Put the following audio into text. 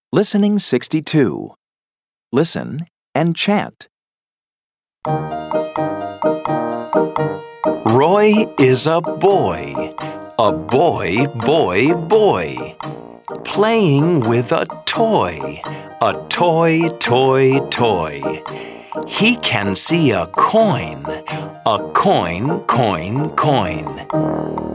Listening 62. Listen and chant. Roy is a boy, boy, boy. Playing with a toy, toy. He can see a coin, coin.